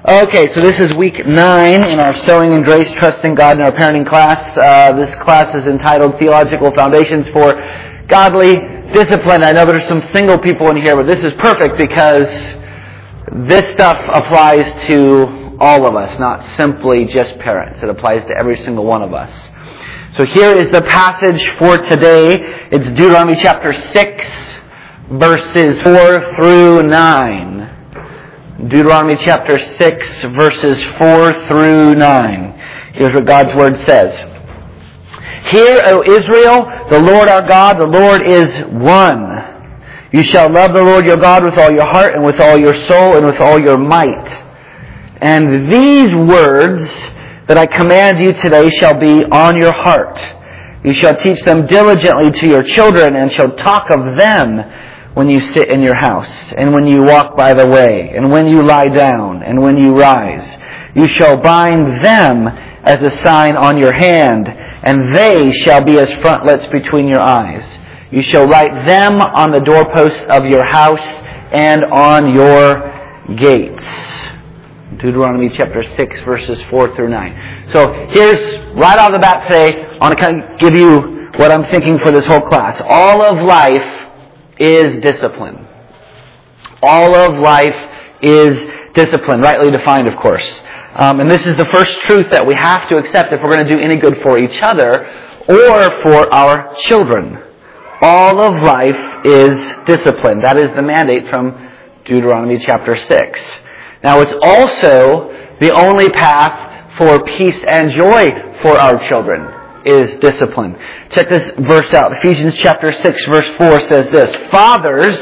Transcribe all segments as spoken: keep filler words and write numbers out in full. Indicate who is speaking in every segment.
Speaker 1: Okay, so this is week nine in our Sowing in Grace, Trusting God in our parenting class. Uh, this class is entitled Theological Foundations for Godly Discipline. I know there's some single people in here, but this is perfect because this stuff applies to all of us, not simply just parents. It applies to every single one of us. So here is the passage for today. It's Deuteronomy chapter six, verses four through nine. Deuteronomy chapter six, verses four through nine. Here's what God's Word says. Hear, O Israel, the Lord our God, the Lord is one. You shall love the Lord your God with all your heart and with all your soul and with all your might. And these words that I command you today shall be on your heart. You shall teach them diligently to your children and shall talk of them when you sit in your house, and when you walk by the way, and when you lie down, and when you rise. You shall bind them as a sign on your hand, and they shall be as frontlets between your eyes. You shall write them on the doorposts of your house and on your gates. Deuteronomy chapter six, verses four through nine. So here's, right off the bat today, I want to kind of give you what I'm thinking for this whole class. All of life is discipline. All of life is discipline, rightly defined, of course. Um, and this is the first truth that we have to accept if we're going to do any good for each other or for our children. All of life is discipline. That is the mandate from Deuteronomy chapter six. Now, it's also the only path for peace and joy for our children is discipline. Check this verse out. Ephesians chapter six, verse four says this. Fathers,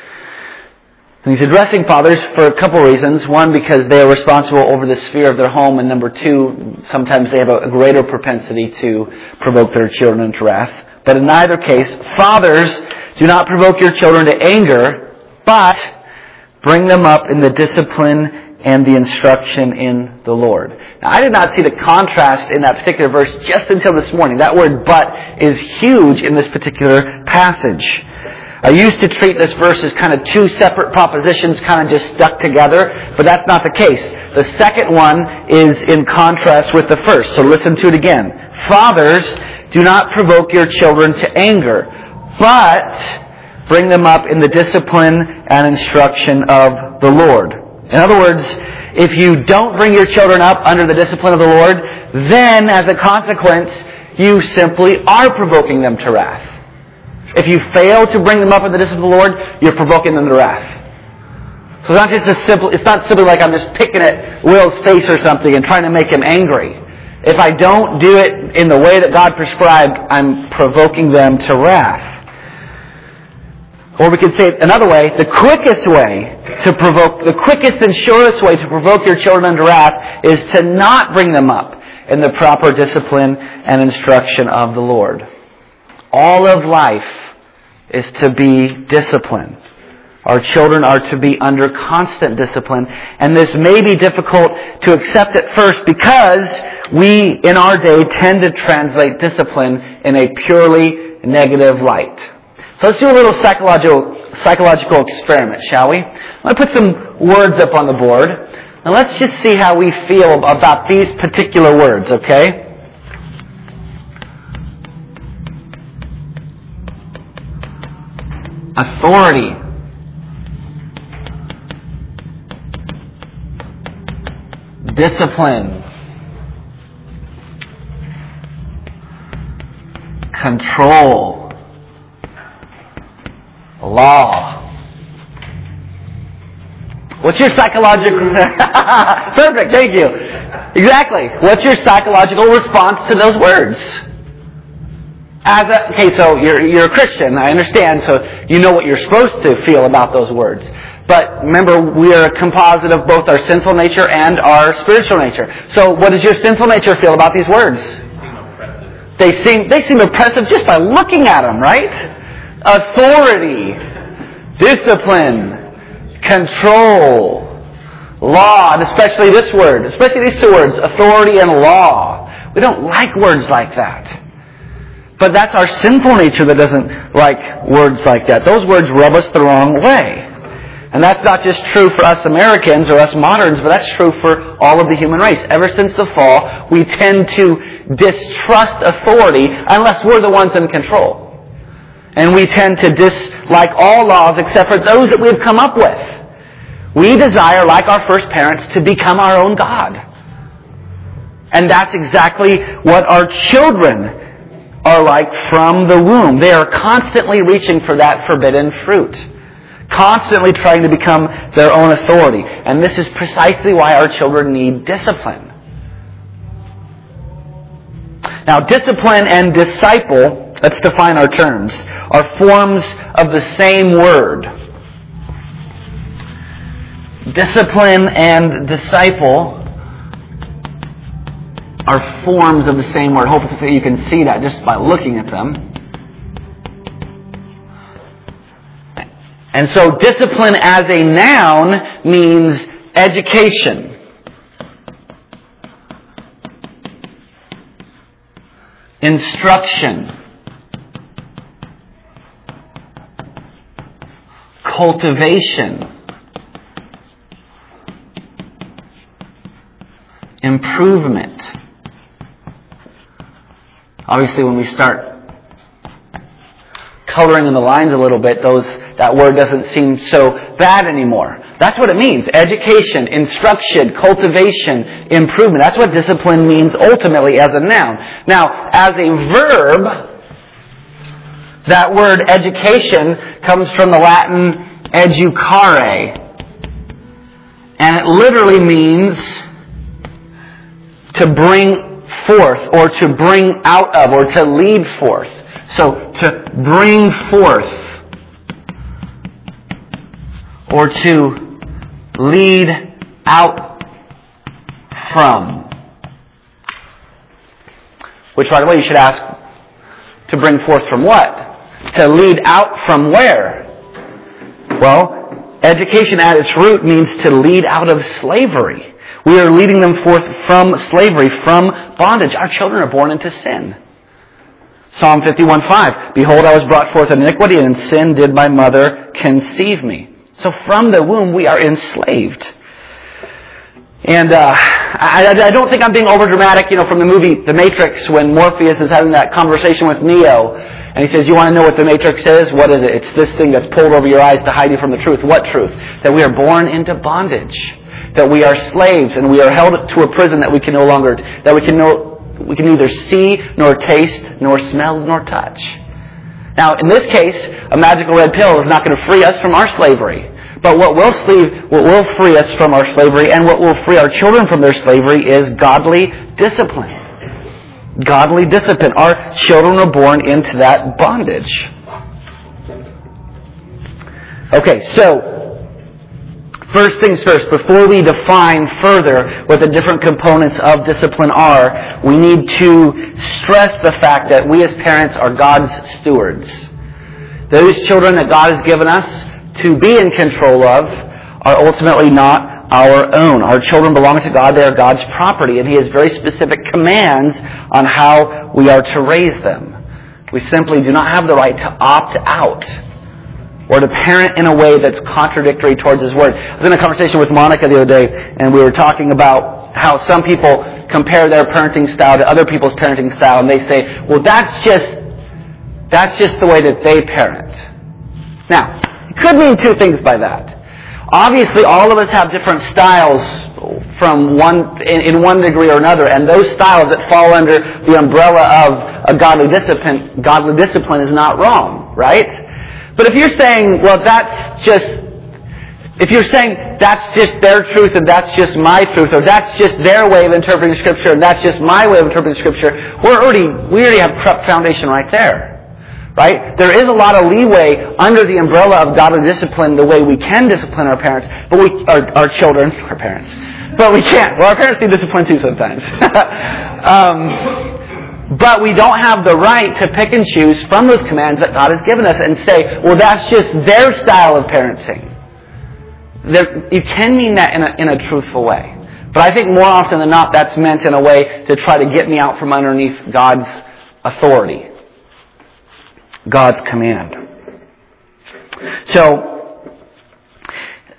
Speaker 1: and he's addressing fathers for a couple reasons. One, because they are responsible over the sphere of their home. And number two, sometimes they have a greater propensity to provoke their children to wrath. But in either case, fathers, do not provoke your children to anger, but bring them up in the discipline and the instruction in the Lord. Now, I did not see the contrast in that particular verse just until this morning. That word but is huge in this particular passage. I used to treat this verse as kind of two separate propositions kind of just stuck together, but that's not the case. The second one is in contrast with the first, so listen to it again. Fathers, do not provoke your children to anger, but bring them up in the discipline and instruction of the Lord. In other words, if you don't bring your children up under the discipline of the Lord, then as a consequence, you simply are provoking them to wrath. If you fail to bring them up in the discipline of the Lord, you're provoking them to wrath. So it's not just a simple, it's not simply like I'm just picking at Will's face or something and trying to make him angry. If I don't do it in the way that God prescribed, I'm provoking them to wrath. Or we could say it another way, the quickest way to provoke, the quickest and surest way to provoke your children unto wrath is to not bring them up in the proper discipline and instruction of the Lord. All of life is to be disciplined. Our children are to be under constant discipline, and this may be difficult to accept at first because we, in our day, tend to translate discipline in a purely negative light. So let's do a little psychological psychological experiment, shall we? I'm going to put some words up on the board, and let's just see how we feel about these particular words, okay? Authority. Discipline. Control. Law. What's your psychological... Perfect, thank you. Exactly. What's your psychological response to those words? As a, okay, so you're, you're a Christian, I understand, so you know what you're supposed to feel about those words. But remember, we are a composite of both our sinful nature and our spiritual nature. So what does your sinful nature feel about these words? They seem, they seem oppressive just by looking at them, right? Authority, discipline, control, law, and especially this word, especially these two words, authority and law. We don't like words like that. But that's our sinful nature that doesn't like words like that. Those words rub us the wrong way. And that's not just true for us Americans or us moderns, but that's true for all of the human race. Ever since the fall, we tend to distrust authority unless we're the ones in control. And we tend to dislike all laws except for those that we've come up with. We desire, like our first parents, to become our own God. And that's exactly what our children are like from the womb. They are constantly reaching for that forbidden fruit. Constantly trying to become their own authority. And this is precisely why our children need discipline. Now, discipline and disciple, let's define our terms, are forms of the same word. Discipline and disciple are forms of the same word. Hopefully you can see that just by looking at them. And so discipline as a noun means education. Instruction. Cultivation. Improvement. Obviously, when we start coloring in the lines a little bit, those that word doesn't seem so bad anymore. That's what it means. Education, instruction, cultivation, improvement. That's what discipline means ultimately as a noun. Now, as a verb, that word education comes from the Latin educare. And it literally means to bring forth, or to bring out of, or to lead forth. So, to bring forth, or to lead out from. Which, by the way, you should ask, to bring forth from what? To lead out from where? Well, education at its root means to lead out of slavery. We are leading them forth from slavery, from bondage. Our children are born into sin. Psalm fifty-one five, Behold, I was brought forth in iniquity, and in sin did my mother conceive me. So from the womb, we are enslaved. And uh, I, I don't think I'm being overdramatic, you know, from the movie The Matrix, when Morpheus is having that conversation with Neo. And he says, you want to know what the Matrix is? What is it? It's this thing that's pulled over your eyes to hide you from the truth. What truth? That we are born into bondage. That we are slaves, and we are held to a prison that we can no longer, that we can no, we can neither see, nor taste, nor smell, nor touch. Now, in this case, a magical red pill is not going to free us from our slavery. But what will, sleeve, what will free us from our slavery, and what will free our children from their slavery, is godly discipline. Godly discipline. Our children are born into that bondage. Okay, so first things first, before we define further what the different components of discipline are, we need to stress the fact that we as parents are God's stewards. Those children that God has given us to be in control of are ultimately not our own. Our children belong to God. They are God's property, and He has very specific commands on how we are to raise them. We simply do not have the right to opt out or to parent in a way that's contradictory towards His Word. I was in a conversation with Monica the other day, and we were talking about how some people compare their parenting style to other people's parenting style, and they say, well, that's just, that's just the way that they parent. Now, it could mean two things by that. Obviously, all of us have different styles from one, in, in one degree or another, and those styles that fall under the umbrella of a godly discipline, godly discipline is not wrong, right? But if you're saying, well, that's just, if you're saying that's just their truth and that's just my truth, or that's just their way of interpreting Scripture and that's just my way of interpreting Scripture, we're already, we already have corrupt foundation right there. Right? There is a lot of leeway under the umbrella of godly discipline, the way we can discipline our parents, but we, our, our children, our parents, but we can't. Well, our parents need discipline too sometimes. um, but we don't have the right to pick and choose from those commands that God has given us and say, well, that's just their style of parenting. There, you can mean that in a, in a truthful way. But I think more often than not, that's meant in a way to try to get me out from underneath God's authority. God's command. So,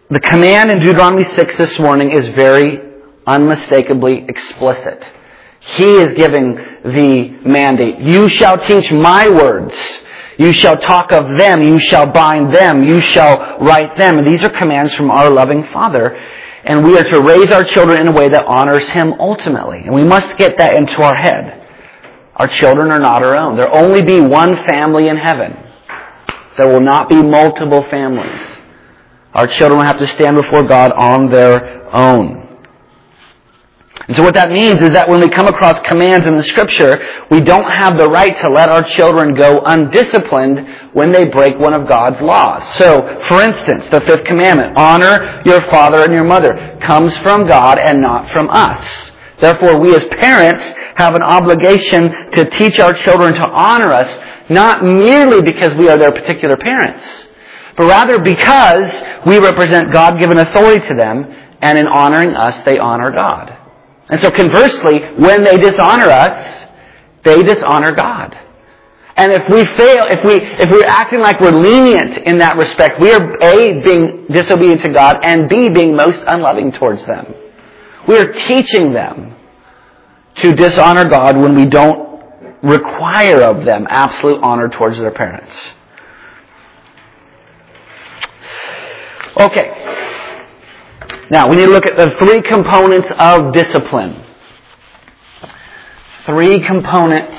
Speaker 1: the command in Deuteronomy six this morning is very unmistakably explicit. He is giving the mandate. You shall teach my words. You shall talk of them. You shall bind them. You shall write them. And these are commands from our loving Father. And we are to raise our children in a way that honors Him ultimately. And we must get that into our head. Our children are not our own. There will only be one family in heaven. There will not be multiple families. Our children will have to stand before God on their own. And so what that means is that when we come across commands in the Scripture, we don't have the right to let our children go undisciplined when they break one of God's laws. So, for instance, the fifth commandment, honor your father and your mother, comes from God and not from us. Therefore, we as parents have an obligation to teach our children to honor us, not merely because we are their particular parents, but rather because we represent God-given authority to them, and in honoring us, they honor God. And so conversely, when they dishonor us, they dishonor God. And if we fail, if we if we're acting like we're lenient in that respect, we are A, being disobedient to God, and B, being most unloving towards them. We are teaching them to dishonor God when we don't require of them absolute honor towards their parents. Okay. Now, we need to look at the three components of discipline. Three components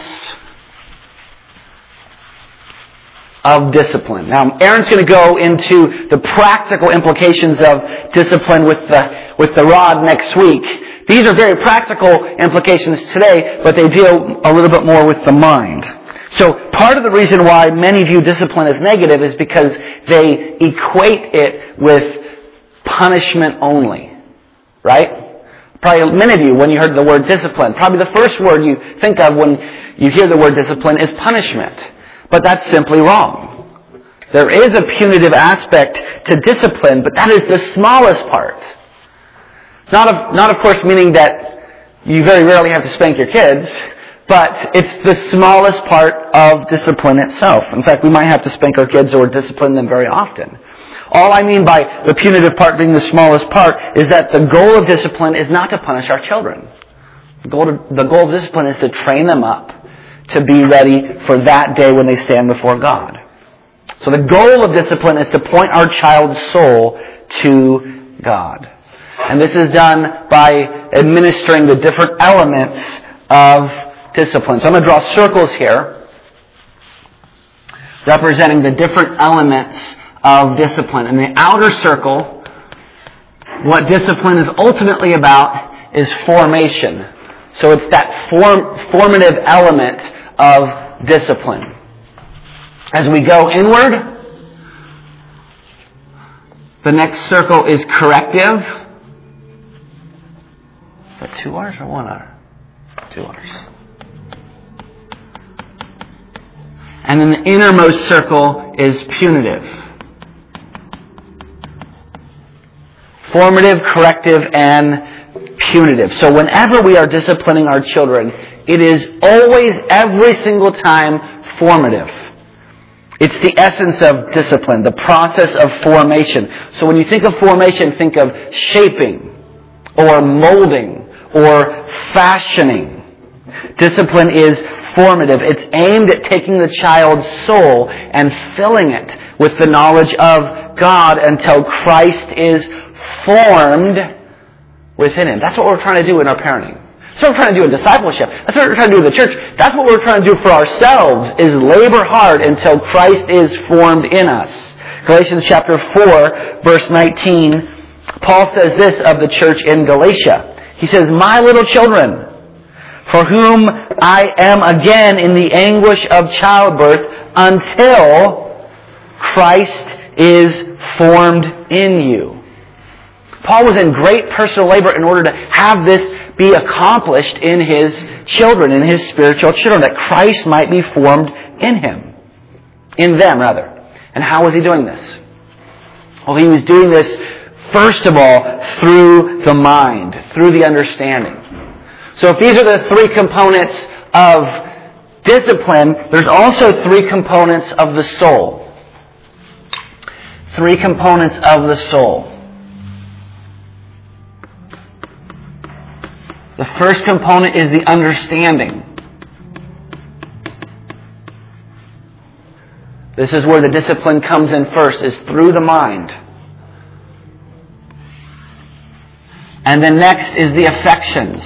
Speaker 1: of discipline. Now, Aaron's going to go into the practical implications of discipline with the, with the rod next week. These are very practical implications today, but they deal a little bit more with the mind. So, part of the reason why many view discipline as negative is because they equate it with punishment only, right? Probably many of you, when you heard the word discipline, probably the first word you think of when you hear the word discipline is punishment. But that's simply wrong. There is a punitive aspect to discipline, but that is the smallest part. Not of, not of course meaning that you very rarely have to spank your kids, but it's the smallest part of discipline itself. In fact, we might have to spank our kids or discipline them very often. All I mean by the punitive part being the smallest part is that the goal of discipline is not to punish our children. The goal, to, the goal of discipline is to train them up to be ready for that day when they stand before God. So the goal of discipline is to point our child's soul to God. And this is done by administering the different elements of discipline. So I'm going to draw circles here representing the different elements of discipline. In the outer circle, what discipline is ultimately about is formation. So it's that form, formative element of discipline. As we go inward, the next circle is corrective. Is that two R's or one R? Two R's. And then the innermost circle is punitive. Formative, corrective, and punitive. So whenever we are disciplining our children, it is always, every single time, formative. It's the essence of discipline, the process of formation. So when you think of formation, think of shaping, or molding, or fashioning. Discipline is formative. It's aimed at taking the child's soul and filling it with the knowledge of God until Christ is formed within him. That's what we're trying to do in our parenting. That's what we're trying to do in discipleship. That's what we're trying to do in the church. That's what we're trying to do for ourselves, is labor hard until Christ is formed in us. Galatians chapter four, verse nineteen, Paul says this of the church in Galatia. He says, "My little children, for whom I am again in the anguish of childbirth until Christ is formed in you." Paul was in great personal labor in order to have this be accomplished in his children, in his spiritual children, that Christ might be formed in him. In them, rather. And how was he doing this? Well, he was doing this, first of all, through the mind, through the understanding. So if these are the three components of discipline, there's also three components of the soul. Three components of the soul. The first component is the understanding. This is where the discipline comes in first, is through the mind. And then next is the affections.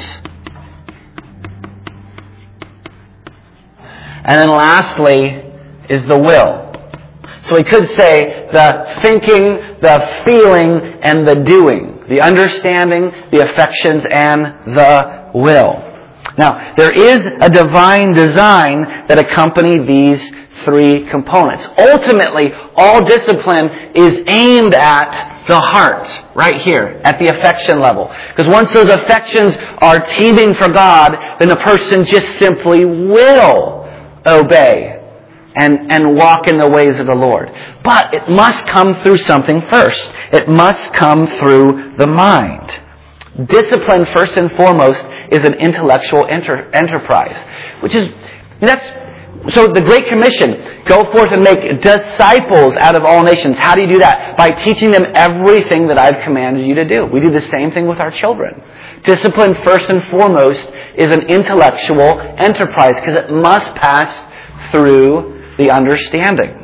Speaker 1: And then lastly is the will. So we could say the thinking, the feeling, and the doing. The understanding, the affections, and the will. Now, there is a divine design that accompany these three components. Ultimately, all discipline is aimed at the heart, right here, at the affection level. Because once those affections are teeming for God, then the person just simply will obey and, and walk in the ways of the Lord. But it must come through something first. It must come through the mind. Discipline, first and foremost, is an intellectual enter, enterprise. Which is, that's, so the Great Commission, go forth and make disciples out of all nations. How do you do that? By teaching them everything that I've commanded you to do. We do the same thing with our children. Discipline, first and foremost, is an intellectual enterprise because it must pass through the understanding.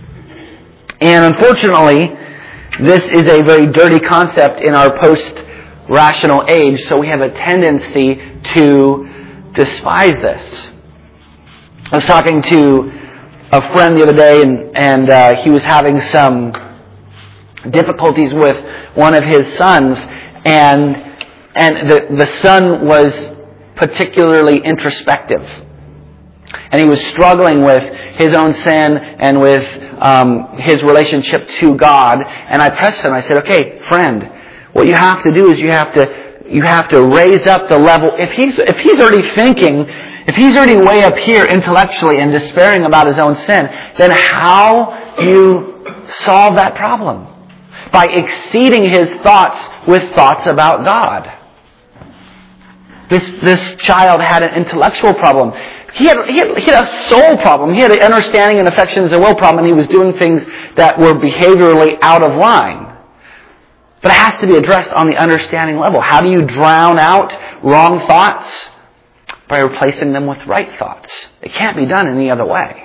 Speaker 1: And unfortunately, this is a very dirty concept in our post-rational age, so we have a tendency to despise this. I was talking to a friend the other day, and, and uh, he was having some difficulties with one of his sons, and and the, the son was particularly introspective. And he was struggling with his own sin and with um, his relationship to God. And I pressed him. I said, "Okay, friend, what you have to do is you have to you have to raise up the level. If he's if he's already thinking, if he's already way up here intellectually and despairing about his own sin, then how do you solve that problem? By exceeding his thoughts with thoughts about God." This this child had an intellectual problem. He had, he, had, he had a soul problem. He had an understanding and affections and will problem, and he was doing things that were behaviorally out of line. But it has to be addressed on the understanding level. How do you drown out wrong thoughts? By replacing them with right thoughts. It can't be done any other way.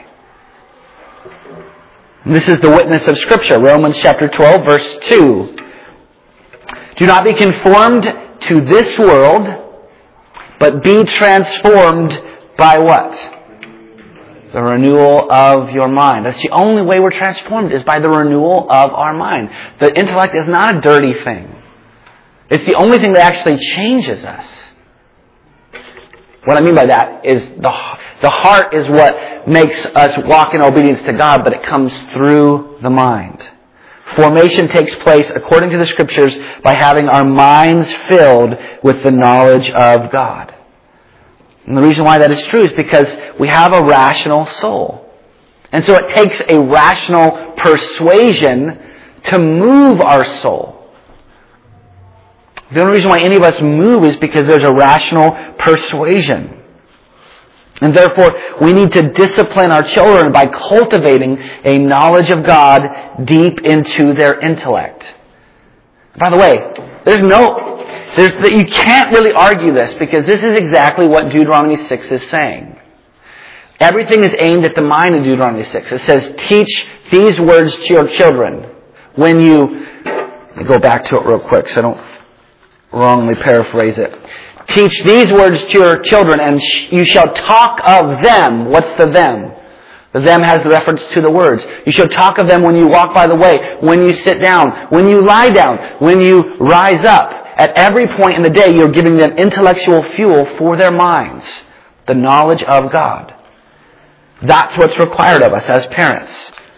Speaker 1: And this is the witness of Scripture. Romans chapter twelve, verse two. Do not be conformed to this world, but be transformed by what? The renewal of your mind. That's the only way we're transformed, is by the renewal of our mind. The intellect is not a dirty thing. It's the only thing that actually changes us. What I mean by that is the, the heart is what makes us walk in obedience to God, but it comes through the mind. Formation takes place, according to the Scriptures, by having our minds filled with the knowledge of God. And the reason why that is true is because we have a rational soul. And so it takes a rational persuasion to move our soul. The only reason why any of us move is because there's a rational persuasion. And therefore, we need to discipline our children by cultivating a knowledge of God deep into their intellect. By the way, there's no... There's, you can't really argue this, because this is exactly what Deuteronomy six is saying. Everything is aimed at the mind in Deuteronomy six. It says, teach these words to your children. When you... Let me go back to it real quick so I don't wrongly paraphrase it. Teach these words to your children, and you shall talk of them. What's the them? The them has the reference to the words. You shall talk of them when you walk by the way, when you sit down, when you lie down, when you rise up. At every point in the day, you're giving them intellectual fuel for their minds. The knowledge of God. That's what's required of us as parents.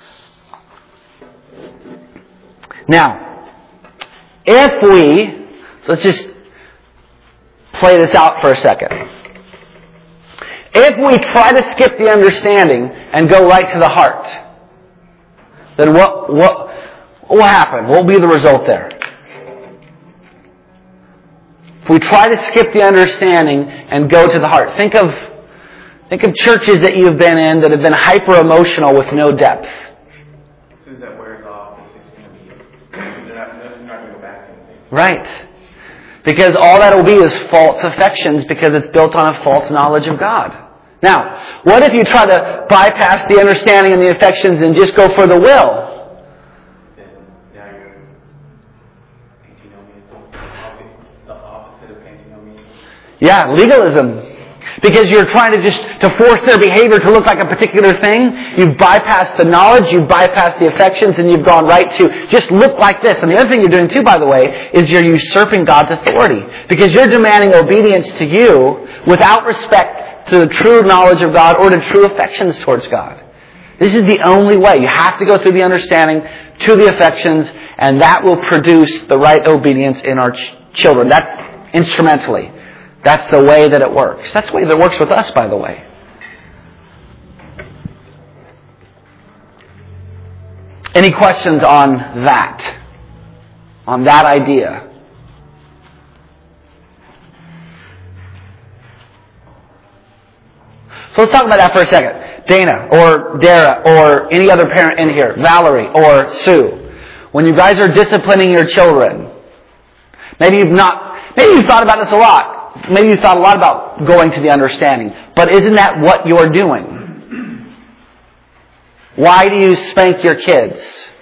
Speaker 1: Now, if we... So let's just play this out for a second. If we try to skip the understanding and go right to the heart, then what, what, what will happen? What will be the result there? If we try to skip the understanding and go to the heart, think of think of churches that you've been in that have been hyper emotional with no depth.
Speaker 2: As soon as that wears off, it's just going to be, you're not, you're not going to go back to anything.
Speaker 1: Right. Because all that will be is false affections because it's built on a false knowledge of God. Now, what if you try to bypass the understanding and the affections and just go for the will?
Speaker 2: Then now you're antinomian, the opposite of antinomian.
Speaker 1: Yeah, legalism. Because you're trying to just to force their behavior to look like a particular thing. You've bypassed the knowledge, you've bypassed the affections, and you've gone right to just look like this. And the other thing you're doing too, by the way, is you're usurping God's authority. Because you're demanding obedience to you without respect to the true knowledge of God or to true affections towards God. This is the only way. You have to go through the understanding to the affections, and that will produce the right obedience in our ch- children. That's instrumentally. That's the way that it works. That's the way that it works with us, by the way. Any questions on that? On that idea? So let's talk about that for a second. Dana, or Dara, or any other parent in here, Valerie, or Sue. When you guys are disciplining your children, maybe you've not, maybe you've thought about this a lot. Maybe you thought a lot about going to the understanding. But isn't that what you're doing? Why do you spank your kids?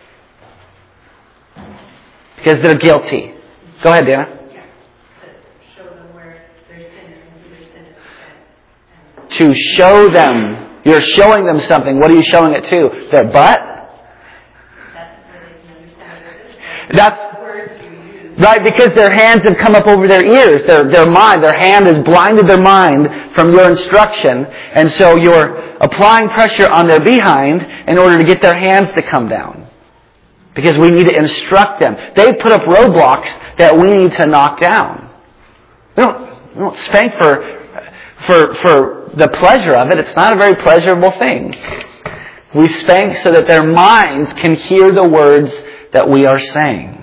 Speaker 1: Because they're guilty. Go ahead, Dana.
Speaker 3: Yeah. To show them where their sin is and who their sin is against.
Speaker 1: To show them. You're showing them something. What are you showing it to? Their butt?
Speaker 3: That's where they can understand it.
Speaker 1: That's
Speaker 3: Words you use.
Speaker 1: right, because their hands have come up over their ears. Their their mind, their hand has blinded their mind from your instruction. And so you're applying pressure on their behind in order to get their hands to come down. Because we need to instruct them. They put up roadblocks that we need to knock down. We don't, we don't spank for, for, for the pleasure of it. It's not a very pleasurable thing. We spank so that their minds can hear the words that we are saying.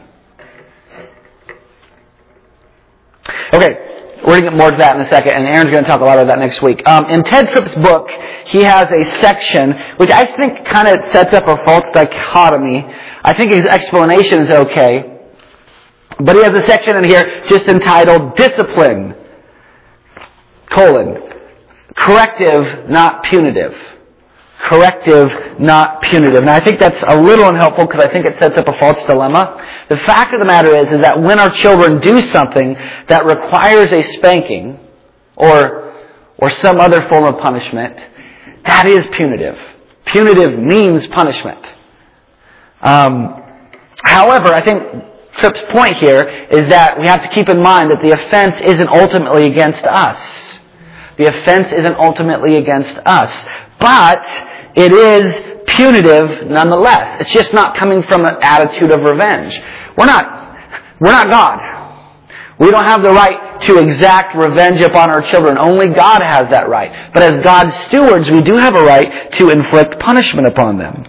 Speaker 1: Okay, we're going to get more to that in a second, and Aaron's going to talk a lot about that next week. Um, in Ted Tripp's book, he has a section which I think kind of sets up a false dichotomy. I think his explanation is okay, but he has a section in here just entitled Discipline, colon, corrective, not punitive. Corrective, not punitive. Now, I think that's a little unhelpful because I think it sets up a false dilemma. The fact of the matter is, is that when our children do something that requires a spanking or, or some other form of punishment, that is punitive. Punitive means punishment. Um, however, I think Tripp's point here is that we have to keep in mind that the offense isn't ultimately against us. The offense isn't ultimately against us. But it is punitive nonetheless. It's just not coming from an attitude of revenge. We're not, we're not God. We don't have the right to exact revenge upon our children. Only God has that right. But as God's stewards, we do have a right to inflict punishment upon them.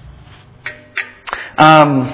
Speaker 1: Um,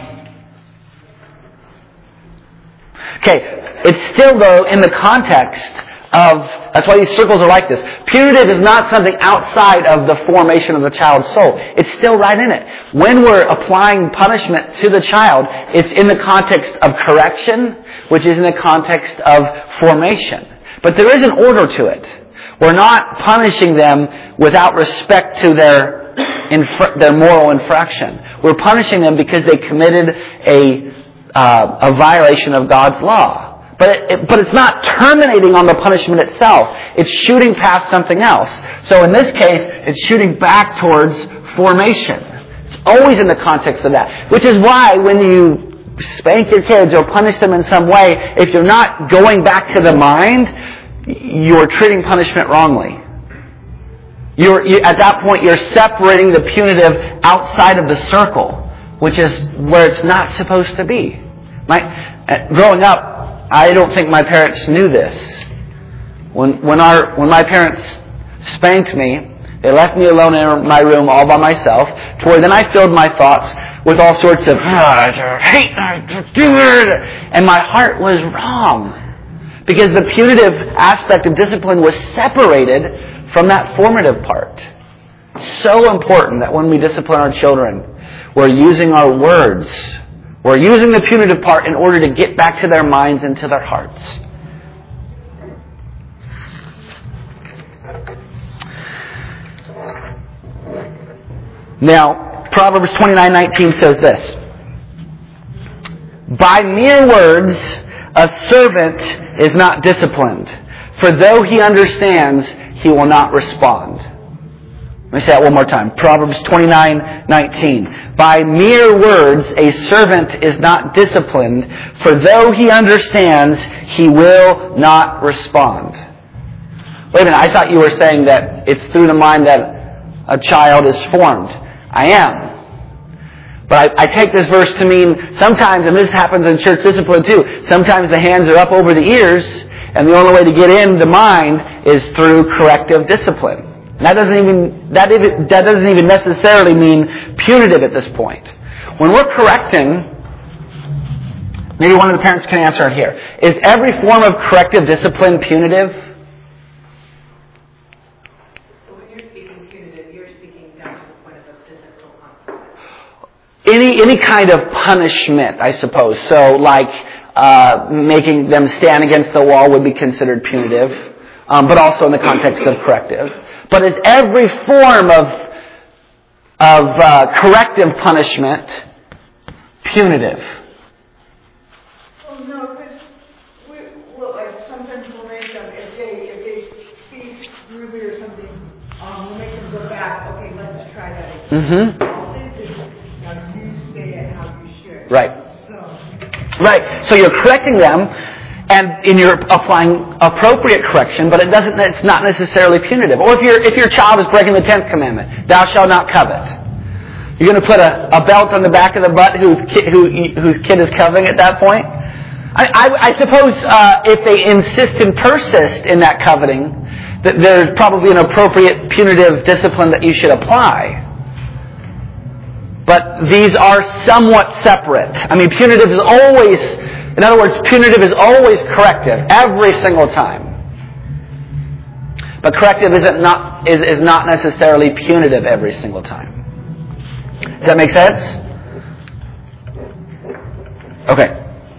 Speaker 1: okay, it's still, though, in the context of, that's why these circles are like this. Punitive is not something outside of the formation of the child's soul. It's still right in it. When we're applying punishment to the child, it's in the context of correction, which is in the context of formation. But there is an order to it. We're not punishing them without respect to their infra- their moral infraction. We're punishing them because they committed a uh, a violation of God's law. But it, it, but it's not terminating on the punishment itself. It's shooting past something else. So in this case, it's shooting back towards formation. It's always in the context of that. Which is why when you spank your kids or punish them in some way, if you're not going back to the mind, you're treating punishment wrongly. You're, you, at that point, you're separating the punitive outside of the circle, which is where it's not supposed to be. My, uh, growing up, I don't think my parents knew this. When when our when my parents spanked me, they left me alone in my room all by myself. To where then I filled my thoughts with all sorts of hate, and my heart was wrong because the punitive aspect of discipline was separated from that formative part. So important that when we discipline our children, we're using our words We're using the punitive part in order to get back to their minds and to their hearts. Now, Proverbs twenty-nine nineteen says this. By mere words, a servant is not disciplined, for though he understands, he will not respond. Let me say that one more time. Proverbs twenty-nine nineteen. By mere words, a servant is not disciplined, for though he understands, he will not respond. Wait a minute, I thought you were saying that it's through the mind that a child is formed. I am. But I, I take this verse to mean sometimes, and this happens in church discipline too, sometimes the hands are up over the ears, and the only way to get in the mind is through corrective discipline. That doesn't even that, even, that doesn't even necessarily mean punitive at this point. When we're correcting, maybe one of the parents can answer it here. Is every form of corrective discipline punitive?
Speaker 3: So when you're speaking punitive, you're speaking down to the point of a physical consequence.
Speaker 1: Any any kind of punishment, I suppose. So like uh, making them stand against the wall would be considered punitive, um, but also in the context of corrective. But is every form of of uh, corrective punishment punitive?
Speaker 4: Well, no, because we, well, like sometimes we'll make them if they if they speak rudely or something, um, we'll make them go back. Okay, let's try that again.
Speaker 1: Mm-hmm.
Speaker 4: All this is now you say it how you should.
Speaker 1: Right.
Speaker 4: So.
Speaker 1: Right. So you're correcting them, and in you're applying appropriate correction, but it doesn't. It's not necessarily punitive. Or if your if your child is breaking the tenth commandment, thou shalt not covet. You're going to put a, a belt on the back of the butt whose kid, who, whose kid is coveting at that point? I, I, I suppose uh, if they insist and persist in that coveting, that there's probably an appropriate punitive discipline that you should apply. But these are somewhat separate. I mean, punitive is always, in other words, punitive is always corrective every single time. But corrective isn't not is, is not necessarily punitive every single time. Does that make sense? Okay.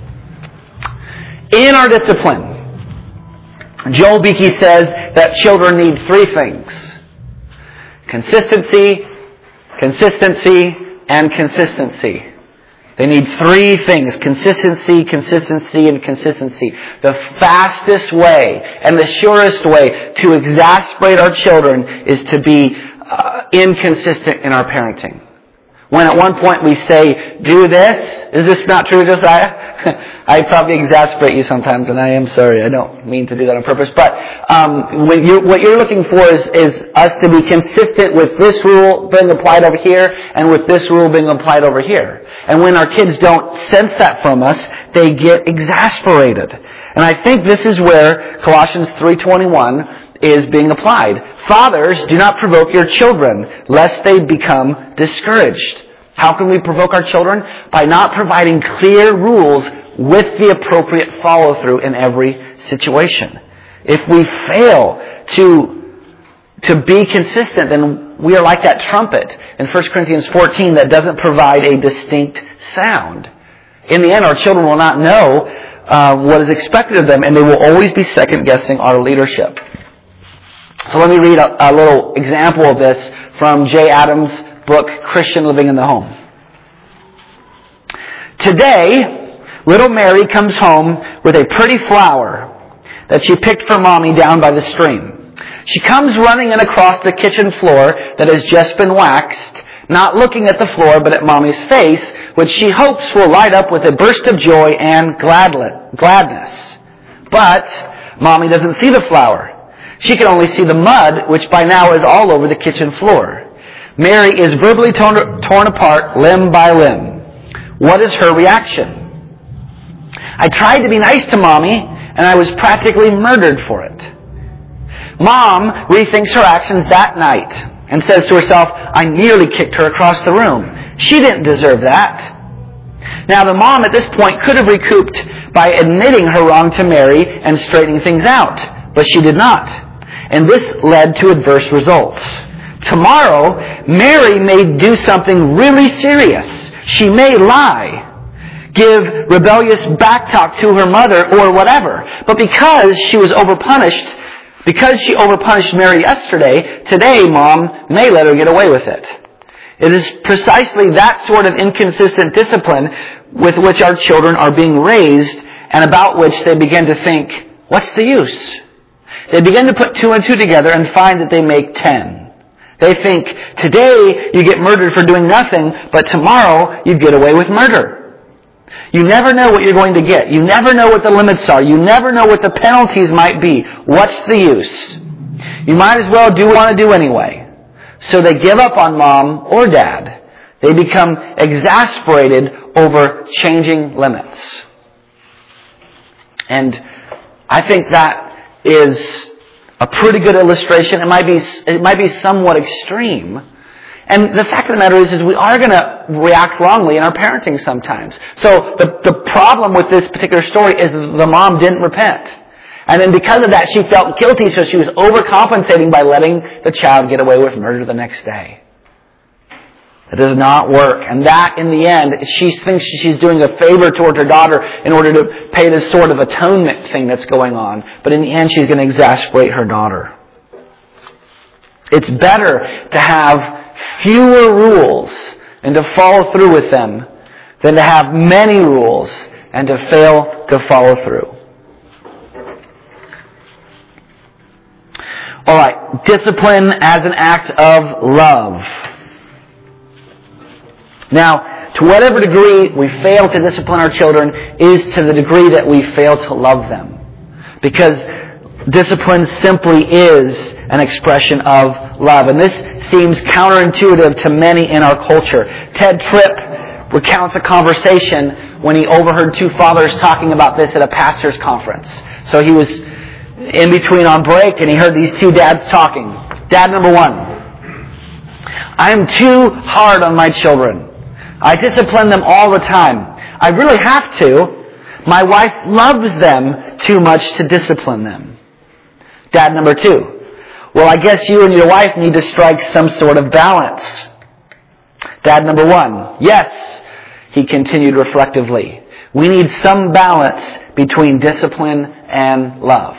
Speaker 1: In our discipline, Joel Beakey says that children need three things. Consistency, consistency, and consistency. They need three things. Consistency, consistency, and consistency. The fastest way and the surest way to exasperate our children is to be uh, inconsistent in our parenting. When at one point we say, do this, is this not true, Josiah? I probably exasperate you sometimes, and I am sorry. I don't mean to do that on purpose. But um, when you, what you're looking for is, is us to be consistent with this rule being applied over here and with this rule being applied over here. And when our kids don't sense that from us, they get exasperated. And I think this is where Colossians three twenty-one is being applied. Fathers, do not provoke your children, lest they become discouraged. How can we provoke our children? By not providing clear rules with the appropriate follow-through in every situation. If we fail to, to be consistent, then we are like that trumpet in First Corinthians fourteen that doesn't provide a distinct sound. In the end, our children will not know uh, what is expected of them, and they will always be second-guessing our leadership. So let me read a, a little example of this from Jay Adams' book, Christian Living in the Home. Today, little Mary comes home with a pretty flower that she picked for Mommy down by the stream. She comes running in across the kitchen floor that has just been waxed, not looking at the floor but at Mommy's face, which she hopes will light up with a burst of joy and gladness. But Mommy doesn't see the flower. She can only see the mud, which by now is all over the kitchen floor. Mary is verbally torn, torn apart limb by limb. What is her reaction? I tried to be nice to Mommy, and I was practically murdered for it. Mom rethinks her actions that night and says to herself, I nearly kicked her across the room. She didn't deserve that. Now, the mom at this point could have recouped by admitting her wrong to Mary and straightening things out, but she did not. And this led to adverse results. Tomorrow, Mary may do something really serious. She may lie. give rebellious backtalk to her mother, or whatever. But because she was overpunished, because she overpunished Mary yesterday, today Mom may let her get away with it. It is precisely that sort of inconsistent discipline with which our children are being raised, and about which they begin to think, what's the use? They begin to put two and two together and find that they make ten. They think, today you get murdered for doing nothing, but tomorrow you get away with murder. You never know what you're going to get. You never know what the limits are. You never know what the penalties might be. What's the use? You might as well do what you want to do anyway. So they give up on Mom or Dad. They become exasperated over changing limits. And I think that is a pretty good illustration. It might be, it might be somewhat extreme. And the fact of the matter is, is we are going to react wrongly in our parenting sometimes. So the, the problem with this particular story is the mom didn't repent. And then because of that, she felt guilty, so she was overcompensating by letting the child get away with murder the next day. It does not work. And that, in the end, she thinks she's doing a favor toward her daughter in order to pay this sort of atonement thing that's going on. But in the end, she's going to exasperate her daughter. It's better to have fewer rules and to follow through with them than to have many rules and to fail to follow through. All right, discipline as an act of love. Now, to whatever degree we fail to discipline our children is to the degree that we fail to love them. Because discipline simply is an expression of love. And this seems counterintuitive to many in our culture. Ted Tripp recounts a conversation when he overheard two fathers talking about this at a pastor's conference. So he was in between on break and he heard these two dads talking. Dad number one, I am too hard on my children. I discipline them all the time. I really have to. My wife loves them too much to discipline them. Dad number two, well, I guess you and your wife need to strike some sort of balance. Dad number one, yes, he continued reflectively. We need some balance between discipline and love.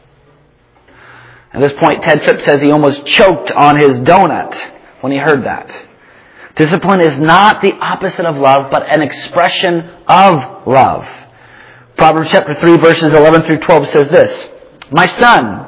Speaker 1: At this point, Ted Tripp says he almost choked on his donut when he heard that. Discipline is not the opposite of love, but an expression of love. Proverbs chapter three, verses eleven through twelve says this, my son,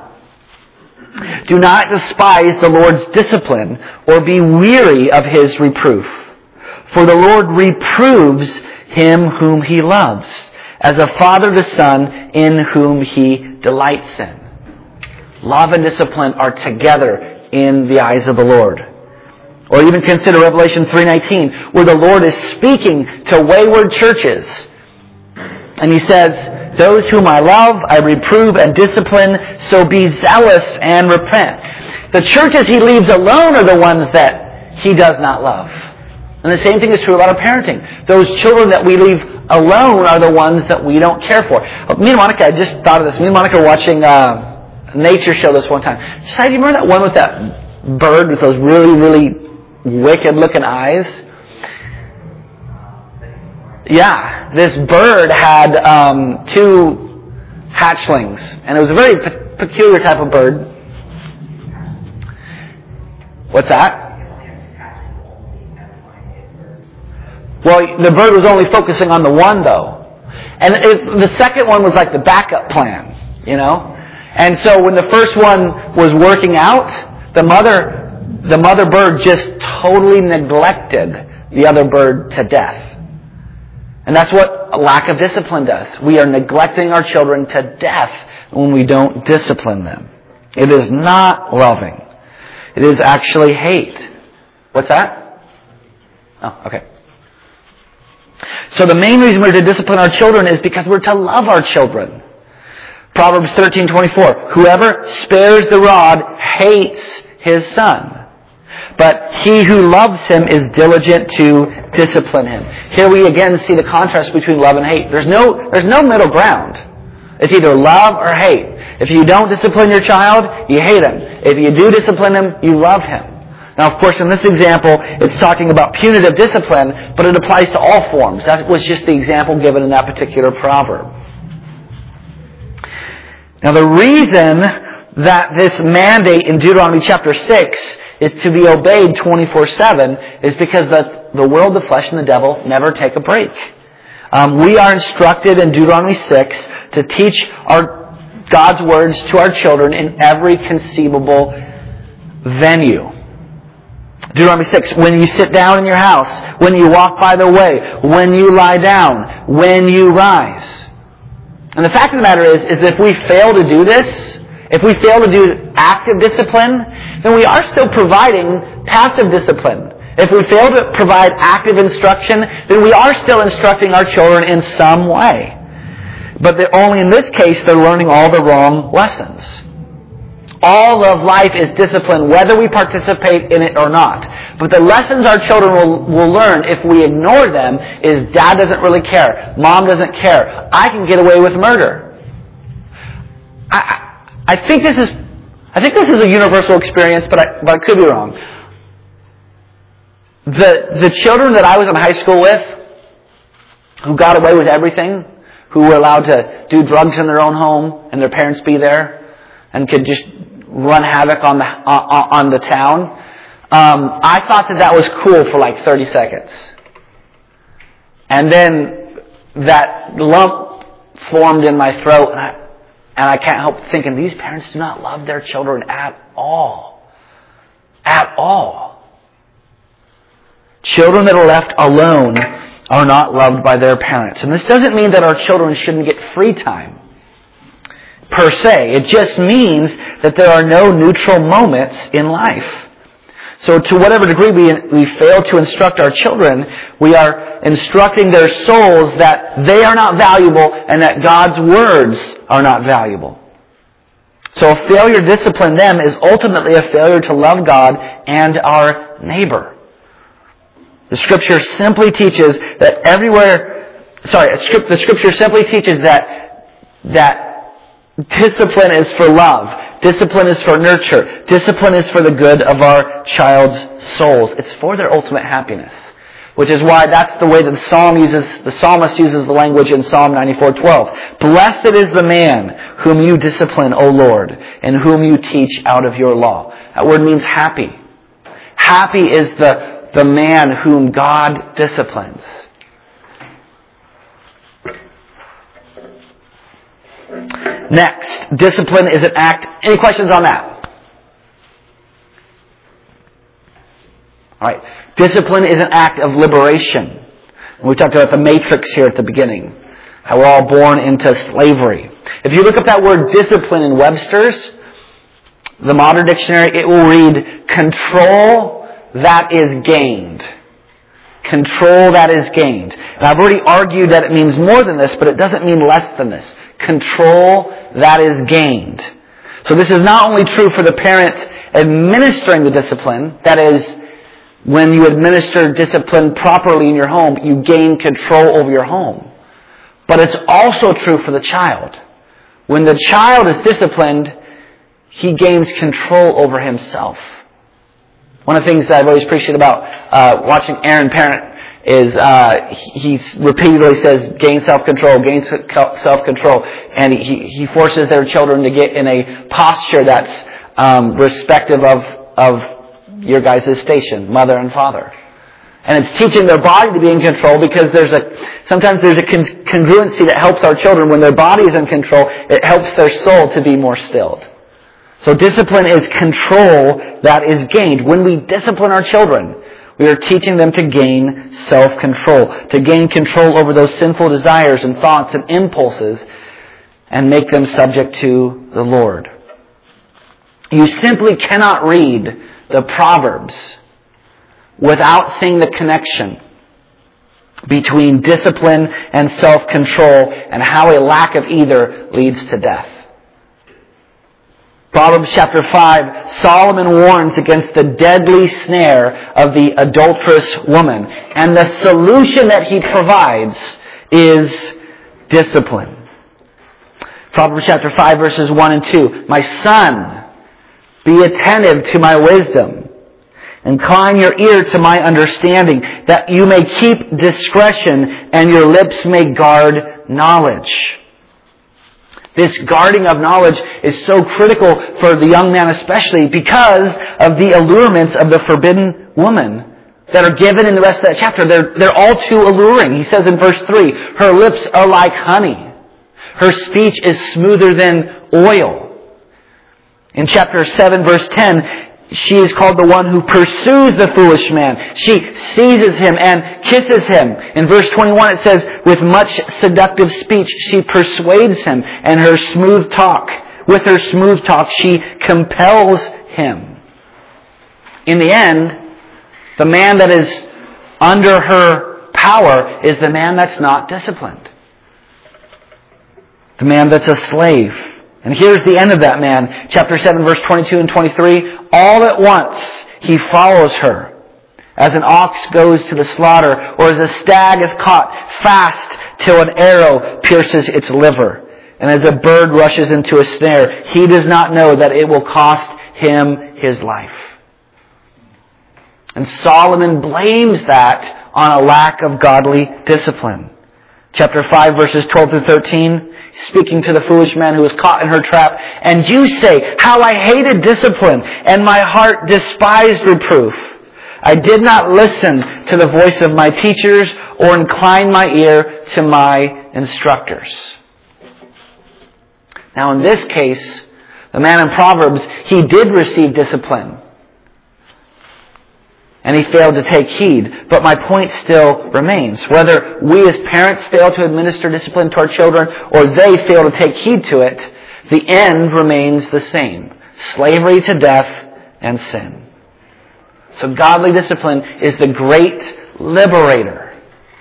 Speaker 1: do not despise the Lord's discipline or be weary of His reproof. For the Lord reproves him whom He loves, as a father the son in whom He delights in. Love and discipline are together in the eyes of the Lord. Or even consider Revelation three nineteen, where the Lord is speaking to wayward churches. And He says, those whom I love, I reprove and discipline, so be zealous and repent. The churches He leaves alone are the ones that He does not love. And the same thing is true about our parenting. Those children that we leave alone are the ones that we don't care for. Me and Monica, I just thought of this. Me and Monica were watching uh, a nature show this one time. Shai, do you remember that one with that bird with those really, really wicked looking eyes? Yeah, this bird had um, two hatchlings, and it was a very pe- peculiar type of bird. What's that? Well, the bird was only focusing on the one, though. And it, the second one was like the backup plan, you know? And so when the first one was working out, the mother, the mother bird just totally neglected the other bird to death. And that's what a lack of discipline does. We are neglecting our children to death when we don't discipline them. It is not loving. It is actually hate. What's that? Oh, okay. So the main reason we're to discipline our children is because we're to love our children. Proverbs thirteen twenty-four. Whoever spares the rod hates his son, but he who loves him is diligent to discipline him. Here we again see the contrast between love and hate. There's no, there's no middle ground. It's either love or hate. If you don't discipline your child, you hate him. If you do discipline him, you love him. Now, of course, in this example, it's talking about punitive discipline, but it applies to all forms. That was just the example given in that particular proverb. Now, the reason that this mandate in Deuteronomy chapter six is to be obeyed twenty-four seven is because the, the world, the flesh, and the devil never take a break. Um, we are instructed in Deuteronomy six to teach our God's words to our children in every conceivable venue. Deuteronomy six, when you sit down in your house, when you walk by the way, when you lie down, when you rise. And the fact of the matter is, is if we fail to do this, if we fail to do active discipline, then we are still providing passive discipline. If we fail to provide active instruction, then we are still instructing our children in some way. But they're only in this case, they're learning all the wrong lessons. All of life is discipline, whether we participate in it or not. But the lessons our children will, will learn if we ignore them is dad doesn't really care. Mom doesn't care. I can get away with murder. I, I think this is, I think this is a universal experience, but I, but I could be wrong. The, the children that I was in high school with, who got away with everything, who were allowed to do drugs in their own home and their parents be there and could just run havoc on the on, on the town. Um, I thought that that was cool for like thirty seconds. And then that lump formed in my throat, and I, and I can't help thinking, these parents do not love their children at all. At all. Children that are left alone are not loved by their parents. And this doesn't mean that our children shouldn't get free time, per se. It just means that there are no neutral moments in life. So to whatever degree we, we fail to instruct our children, we are instructing their souls that they are not valuable and that God's words are not valuable. So a failure to discipline them is ultimately a failure to love God and our neighbor. The Scripture simply teaches that everywhere, sorry, the Scripture simply teaches that, that discipline is for love. Discipline is for nurture. Discipline is for the good of our child's souls. It's for their ultimate happiness. Which is why that's the way that the psalm uses, the psalmist uses the language in Psalm ninety-four twelve. Blessed is the man whom you discipline, O Lord, and whom you teach out of your law. That word means happy. Happy is the, the man whom God disciplines. Next, discipline is an act. Any questions on that? All right. Discipline is an act of liberation. We talked about the matrix here at the beginning. How we're all born into slavery. If you look up that word discipline in Webster's, the modern dictionary, it will read control that is gained. Control that is gained. And I've already argued that it means more than this, but it doesn't mean less than this. Control that is gained. So this is not only true for the parent administering the discipline, that is, when you administer discipline properly in your home, you gain control over your home. But it's also true for the child. When the child is disciplined, he gains control over himself. One of the things that I've always appreciated about uh, watching Aaron parent is uh, he repeatedly says, gain self-control, gain self-control. And he, he forces their children to get in a posture that's um, respective of, of your guys' station, mother and father. And it's teaching their body to be in control because there's a, sometimes there's a con- congruency that helps our children. When their body is in control, it helps their soul to be more stilled. So discipline is control that is gained. When we discipline our children, we are teaching them to gain self-control, to gain control over those sinful desires and thoughts and impulses and make them subject to the Lord. You simply cannot read the Proverbs without seeing the connection between discipline and self-control and how a lack of either leads to death. Proverbs chapter five, Solomon warns against the deadly snare of the adulterous woman. And the solution that he provides is discipline. Proverbs chapter five, verses one and two. My son, be attentive to my wisdom. Incline your ear to my understanding, that you may keep discretion and your lips may guard knowledge. This guarding of knowledge is so critical for the young man especially because of the allurements of the forbidden woman that are given in the rest of that chapter. They're, they're all too alluring. He says in verse three, her lips are like honey. Her speech is smoother than oil. In chapter seven, verse ten, she is called the one who pursues the foolish man. She seizes him and kisses him. In verse twenty-one it says, with much seductive speech she persuades him, and her smooth talk, with her smooth talk she compels him. In the end, the man that is under her power is the man that's not disciplined. The man that's a slave. And here's the end of that man. Chapter seven, verse twenty-two and twenty-three. All at once he follows her, as an ox goes to the slaughter, or as a stag is caught fast till an arrow pierces its liver. And as a bird rushes into a snare, he does not know that it will cost him his life. And Solomon blames that on a lack of godly discipline. Chapter five, verses twelve through thirteen. Speaking to the foolish man who was caught in her trap. And you say, how I hated discipline, and my heart despised reproof. I did not listen to the voice of my teachers, or incline my ear to my instructors. Now in this case, the man in Proverbs, he did receive discipline. And he failed to take heed. But my point still remains. Whether we as parents fail to administer discipline to our children or they fail to take heed to it, the end remains the same. Slavery to death and sin. So godly discipline is the great liberator.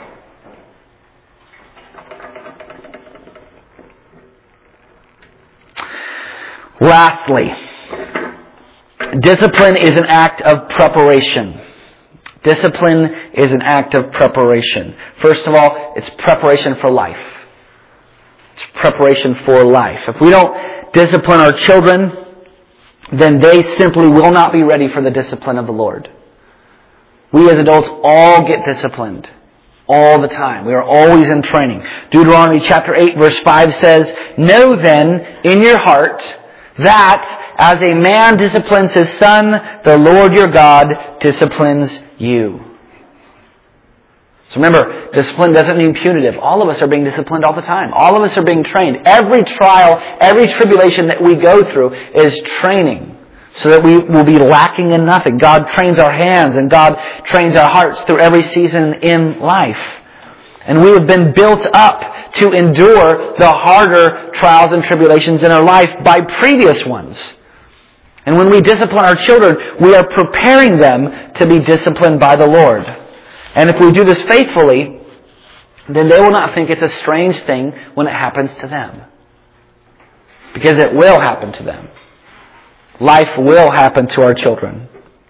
Speaker 1: Lastly, discipline is an act of preparation. Discipline is an act of preparation. First of all, it's preparation for life. It's preparation for life. If we don't discipline our children, then they simply will not be ready for the discipline of the Lord. We as adults all get disciplined all the time. We are always in training. Deuteronomy chapter eight verse five says, know then in your heart that as a man disciplines his son, the Lord your God disciplines you. So remember, discipline doesn't mean punitive. All of us are being disciplined all the time. All of us are being trained. Every trial, every tribulation that we go through is training so that we will be lacking in nothing. God trains our hands and God trains our hearts through every season in life. And we have been built up to endure the harder trials and tribulations in our life by previous ones. And when we discipline our children, we are preparing them to be disciplined by the Lord. And if we do this faithfully, then they will not think it's a strange thing when it happens to them. Because it will happen to them. Life will happen to our children.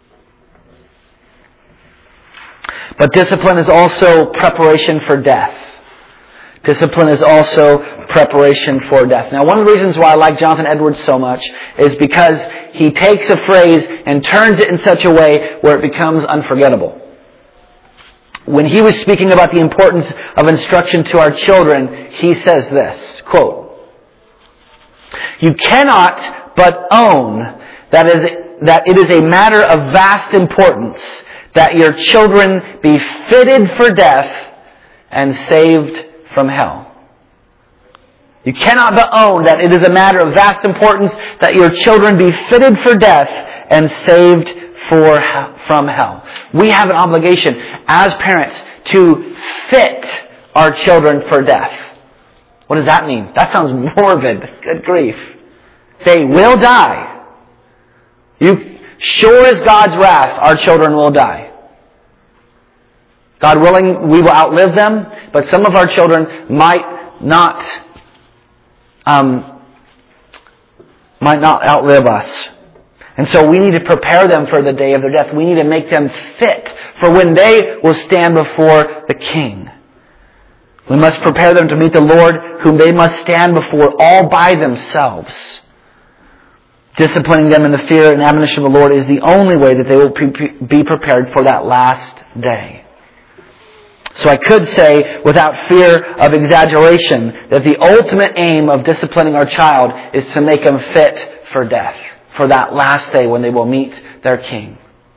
Speaker 1: But discipline is also preparation for death. Discipline is also preparation for death. Now, one of the reasons why I like Jonathan Edwards so much is because he takes a phrase and turns it in such a way where it becomes unforgettable. When he was speaking about the importance of instruction to our children, he says this, quote, you cannot but own that, is, that it is a matter of vast importance that your children be fitted for death and saved from hell. You cannot but own that it is a matter of vast importance that your children be fitted for death and saved for from hell. We have an obligation as parents to fit our children for death. What does that mean? That sounds morbid. Good grief. They will die. You sure as God's wrath, our children will die. God willing, we will outlive them, but some of our children might not, um, might not outlive us. And so we need to prepare them for the day of their death. We need to make them fit for when they will stand before the King. We must prepare them to meet the Lord whom they must stand before all by themselves. disciplining them in the fear and admonition of the Lord is the only way that they will be prepared for that last day. So I could say, without fear of exaggeration, that the ultimate aim of disciplining our child is to make them fit for death, for that last day when they will meet their King.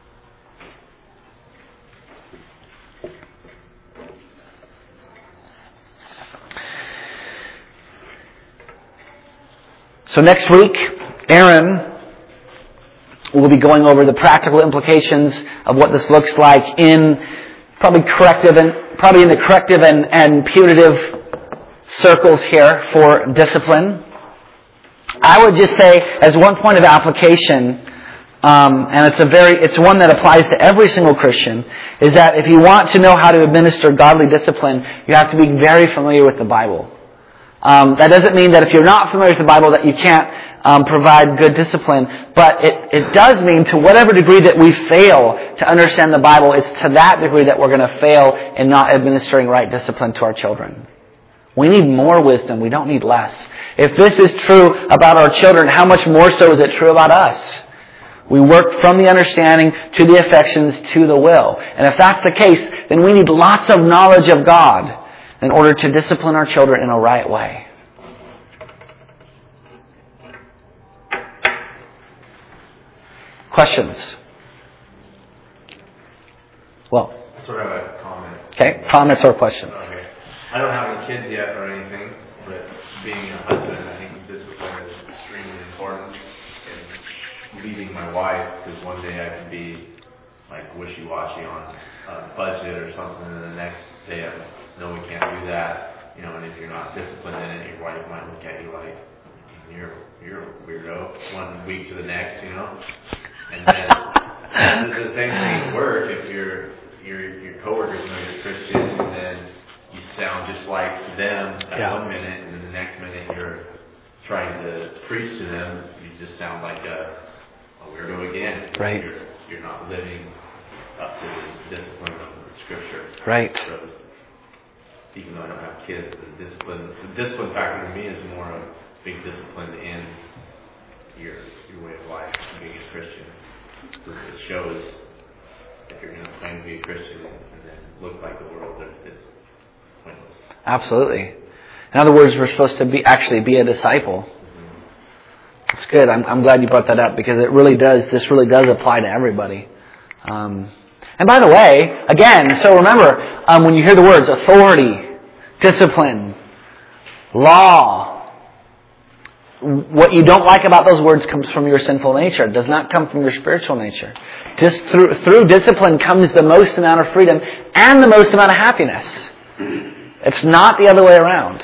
Speaker 1: So next week, Aaron will be going over the practical implications of what this looks like in probably corrective and probably in the corrective and, and punitive circles here for discipline. I would just say, as one point of application, um, and it's a very it's one that applies to every single Christian, is that if you want to know how to administer godly discipline, you have to be very familiar with the Bible. Um, that doesn't mean that if you're not familiar with the Bible that you can't um, provide good discipline, but it, it does mean to whatever degree that we fail to understand the Bible, it's to that degree that we're going to fail in not administering right discipline to our children. We need more wisdom. We don't need less. If this is true about our children, how much more so is it true about us? We work from the understanding to the affections to the will. And if that's the case, then we need lots of knowledge of God in order to discipline our children in a right way. Questions? Well.
Speaker 2: I sort of have a comment.
Speaker 1: Okay, comments or questions?
Speaker 2: Okay. I don't have any kids yet or anything, but being a husband, I think discipline is extremely important. And leading my wife, because one day I can be like wishy-washy on a budget or something, and the next day I'm no, we can't do that, you know, and if you're not disciplined in it, your wife might look at you like, you're, you're a weirdo, one week to the next, you know, and then the same thing at work. If your your your coworkers know you're Christian, and then you sound just like them at
Speaker 1: yeah.
Speaker 2: one minute, and then the next minute you're trying to preach to them, you just sound like a, a weirdo again.
Speaker 1: Right.
Speaker 2: You're, you're not living up to the discipline of the Scripture.
Speaker 1: Right.
Speaker 2: So, even though I don't have kids, the discipline, the discipline factor to me is more of being disciplined in your your way of life, being a Christian. It shows if you're going to claim to be a Christian and then look like the world, that it's pointless.
Speaker 1: Absolutely. In other words, we're supposed to be actually be a disciple. Mm-hmm. It's good. I'm, I'm glad you brought that up, because it really does. This really does apply to everybody. Um, And by the way, again, so remember, um, when you hear the words authority, discipline, law, what you don't like about those words comes from your sinful nature. It does not come from your spiritual nature. Just through, through discipline comes the most amount of freedom and the most amount of happiness. It's not the other way around.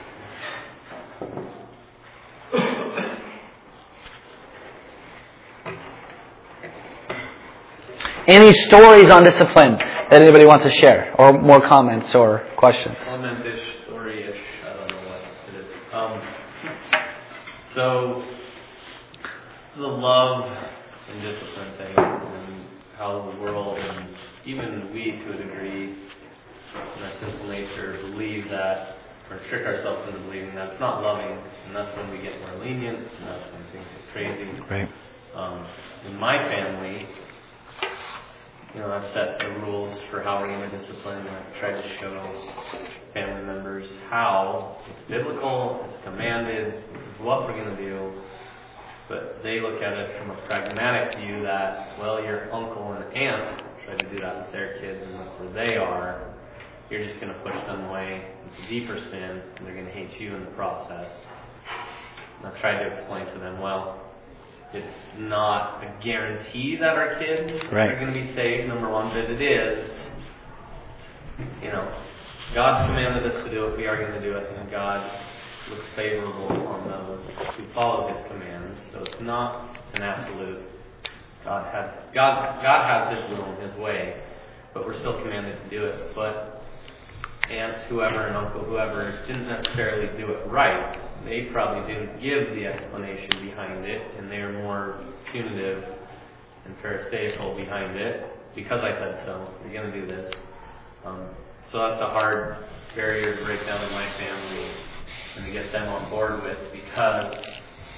Speaker 1: Any stories on discipline that anybody wants to share? Or more comments or questions?
Speaker 5: Comment-ish, story-ish, I don't know what it is. Um, so, the love and discipline thing, and how the world, and even we to a degree, in our sinful nature, believe that, or trick ourselves into believing that it's not loving, and that's when we get more lenient, and that's when things get crazy.
Speaker 1: Right.
Speaker 5: Um, in my family, you know, I've set the rules for how we're going to discipline, and I've tried to show family members how it's biblical, it's commanded, this is what we're going to do. But they look at it from a pragmatic view that, well, your uncle and aunt tried to do that with their kids, and look where they are. You're just going to push them away into deeper sin, and they're going to hate you in the process. And I've tried to explain to them, well, it's not a guarantee that our kids
Speaker 1: right.
Speaker 5: are going to be saved, number one, but it is. You know, God commanded us to do it, we are going to do it, and God looks favorable on those who follow His commands. So it's not an absolute. God has God God has His will and His way, but we're still commanded to do it. But aunts, whoever, and uncle, whoever, didn't necessarily do it right. They probably didn't give the explanation behind it, and they're more punitive and pharisaical behind it. Because I said so, you're going to do this. Um, so that's a hard barrier to break down in my family and to get them on board with, because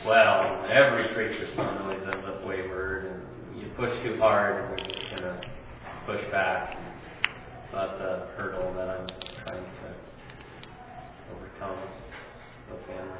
Speaker 5: well, every preacher's son always ends up wayward, and you push too hard, and you're just going to push back. That's a hurdle that I'm trying to overcome with family.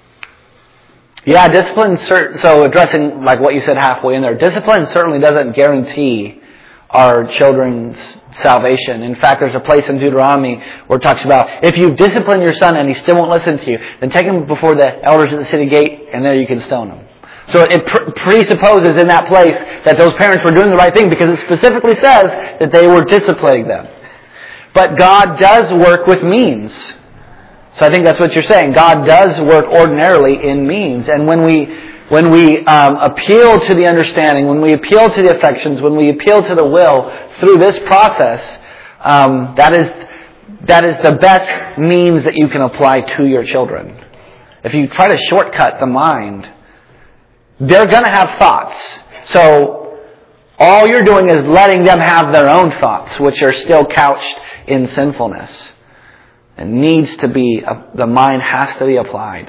Speaker 1: Yeah, discipline, cert- so addressing like what you said halfway in there, discipline certainly doesn't guarantee our children's salvation. In fact, there's a place in Deuteronomy where it talks about if you discipline your son and he still won't listen to you, then take him before the elders at the city gate and there you can stone him. So it pre- presupposes in that place that those parents were doing the right thing because it specifically says that they were disciplining them. But God does work with means. So I think that's what you're saying. God does work ordinarily in means. And when we when we um, appeal to the understanding, when we appeal to the affections, when we appeal to the will through this process, um, that is that is the best means that you can apply to your children. If you try to shortcut the mind, they're going to have thoughts. So all you're doing is letting them have their own thoughts, which are still couched in sinfulness. It needs to be, the mind has to be applied.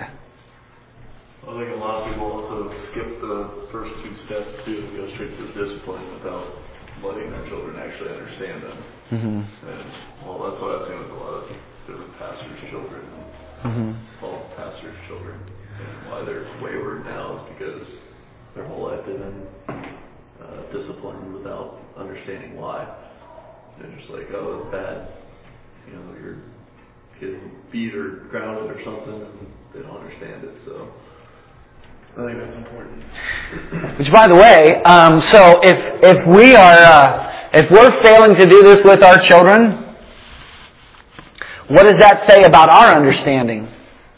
Speaker 6: I think a lot of people also skip the first two steps too and go straight to the discipline without letting their children actually understand them.
Speaker 1: Mm-hmm.
Speaker 6: And, well, that's what I've seen with a lot of different pastors' children,
Speaker 1: Mm-hmm.
Speaker 6: all pastors' children. And why they're wayward now is because their whole life they've been uh, disciplined without understanding why. They're just like, oh, it's bad. You know, you're getting beat or grounded or something, and they don't understand it. So I think that's important.
Speaker 1: Which, by the way, um, so if if we are uh, if we're failing to do this with our children, what does that say about our understanding?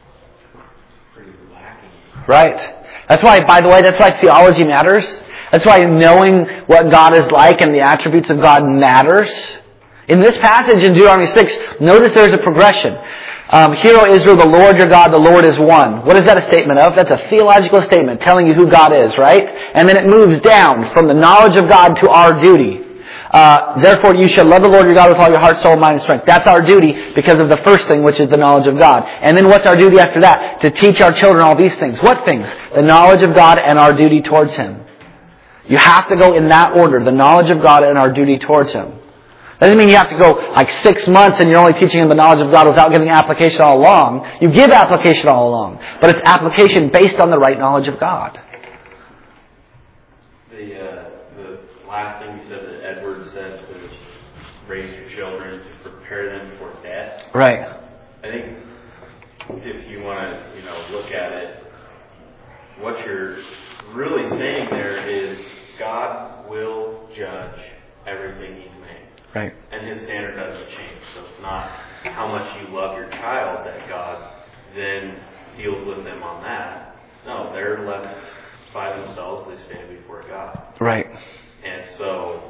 Speaker 2: Pretty lacking.
Speaker 1: Right. That's why, by the way, that's why theology matters. That's why knowing what God is like and the attributes of God matters. In this passage in Deuteronomy six, notice there's a progression. Um, Hear, O Israel, the Lord your God, the Lord is one. What is that a statement of? That's a theological statement telling you who God is, right? And then it moves down from the knowledge of God to our duty. Uh, Therefore you shall love the Lord your God with all your heart, soul, mind, and strength. That's our duty because of the first thing, which is the knowledge of God. And then what's our duty after that? To teach our children all these things. What things? The knowledge of God and our duty towards Him. You have to go in that order, the knowledge of God and our duty towards Him. Doesn't mean you have to go like six months and you're only teaching them the knowledge of God without giving application all along. You give application all along, but it's application based on the right knowledge of God.
Speaker 7: The uh, the last thing you said that Edward said to raise your children to prepare them for death.
Speaker 1: Right.
Speaker 7: I think if you want to, you know, look at it, what you're really saying there is God will judge everything He's made.
Speaker 1: Right.
Speaker 7: And His standard doesn't change. So it's not how much you love your child that God then deals with them on that. No, they're left by themselves. They stand before God.
Speaker 1: Right.
Speaker 7: And so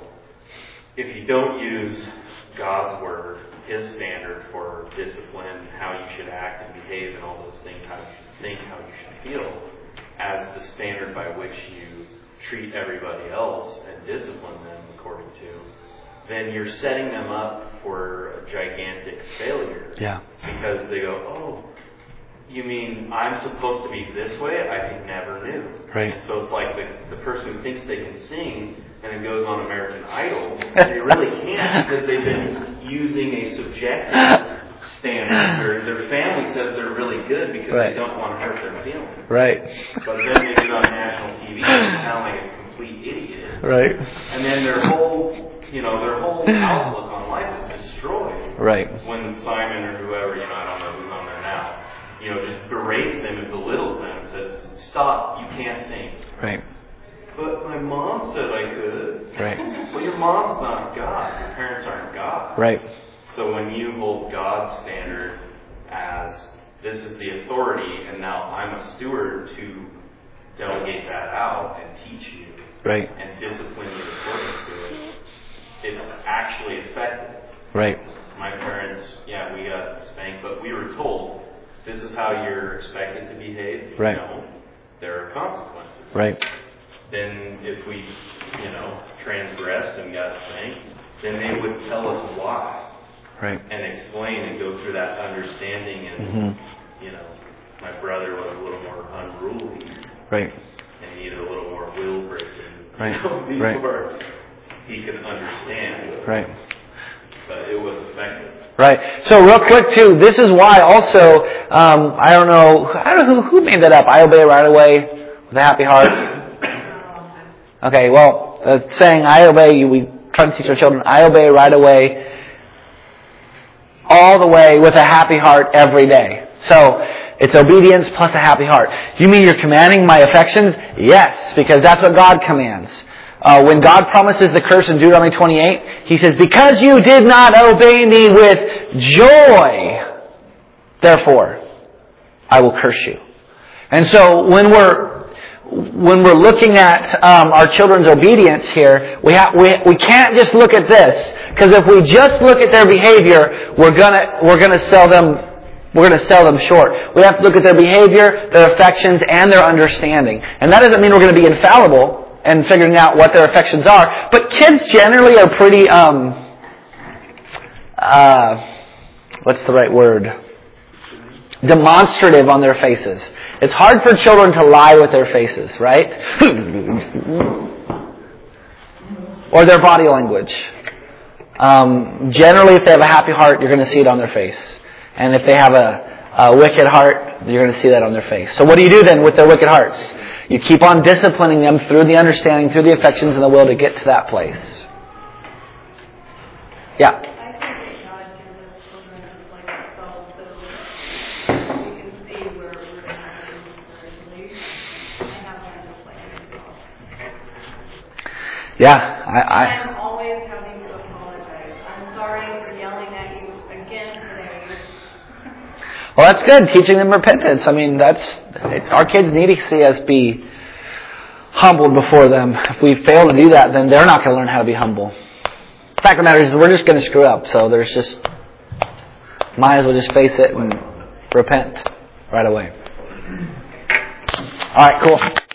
Speaker 7: if you don't use God's Word, His standard for discipline, how you should act and behave and all those things, how you should think, how you should feel, as the standard by which you treat everybody else and discipline them according to, then you're setting them up for a gigantic failure.
Speaker 1: Yeah.
Speaker 7: Because they go, oh, you mean I'm supposed to be this way? I never knew.
Speaker 1: Right.
Speaker 7: And so it's like the, the person who thinks they can sing and then goes on American Idol, they really can't because they've been using a subjective standard where their family says they're really good because
Speaker 1: right.
Speaker 7: they don't want to hurt their feelings.
Speaker 1: Right.
Speaker 7: But then they get on national T V and they sound like a complete idiot.
Speaker 1: Right.
Speaker 7: And then their whole You know, their whole outlook on life is destroyed.
Speaker 1: Right.
Speaker 7: When Simon or whoever, you know, I don't know who's on there now, you know, just berates them and belittles them and says, stop, you can't sing.
Speaker 1: Right.
Speaker 7: But my mom said I could.
Speaker 1: Right.
Speaker 7: Well, your mom's not God. Your parents aren't God.
Speaker 1: Right.
Speaker 7: So when you hold God's standard as this is the authority and now I'm a steward to delegate that out and teach you.
Speaker 1: Right.
Speaker 7: And discipline you according to it. It's actually effective.
Speaker 1: Right.
Speaker 7: My parents, yeah, we got spanked, but we were told this is how you're expected to behave. If
Speaker 1: right.
Speaker 7: you don't, there are consequences.
Speaker 1: Right.
Speaker 7: Then if we, you know, transgressed and got spanked, then they would tell us why.
Speaker 1: Right.
Speaker 7: And explain and go through that understanding. And,
Speaker 1: mm-hmm.
Speaker 7: you know, my brother was a little more unruly.
Speaker 1: Right.
Speaker 7: And he needed a little more will breaking,
Speaker 1: Right.
Speaker 7: you know,
Speaker 1: Right.
Speaker 7: before he could understand.
Speaker 1: Right.
Speaker 7: But it was effective.
Speaker 1: Right. So real quick too, this is why also, um, I don't know, I don't know who, who made that up. I obey right away with a happy heart. Okay, well, uh, saying I obey, we try to teach our children, I obey right away, all the way with a happy heart every day. So, it's obedience plus a happy heart. You mean you're commanding my affections? Yes, because that's what God commands. Uh, when God promises the curse in Deuteronomy twenty-eight, He says, because you did not obey me with joy, therefore, I will curse you. And so, when we're, when we're looking at, um, our children's obedience here, we have, we, we can't just look at this, because if we just look at their behavior, we're gonna, we're gonna sell them We're going to sell them short. We have to look at their behavior, their affections, and their understanding. And that doesn't mean we're going to be infallible in figuring out what their affections are. But kids generally are pretty, um, uh, what's the right word? Demonstrative on their faces. It's hard for children to lie with their faces, right? Or their body language. Um, generally, if they have a happy heart, you're going to see it on their face. And if they have a, a wicked heart, you're going to see that on their face. So what do you do then with their wicked hearts? You keep on disciplining them through the understanding, through the affections and the will to get to that place. Yeah?
Speaker 3: I think that God gives us children like ourselves so we can see where we're going to have to move spiritually and have that just like ourselves.
Speaker 1: Yeah, I... I
Speaker 3: I'm always having to apologize. I'm sorry for yelling at you again today.
Speaker 1: Well, that's good, teaching them repentance. I mean, that's, our kids need to see us be humbled before them. If we fail to do that, then they're not going to learn how to be humble. The fact of the matter is, we're just going to screw up, so there's just, might as well just face it and repent right away. Alright, cool.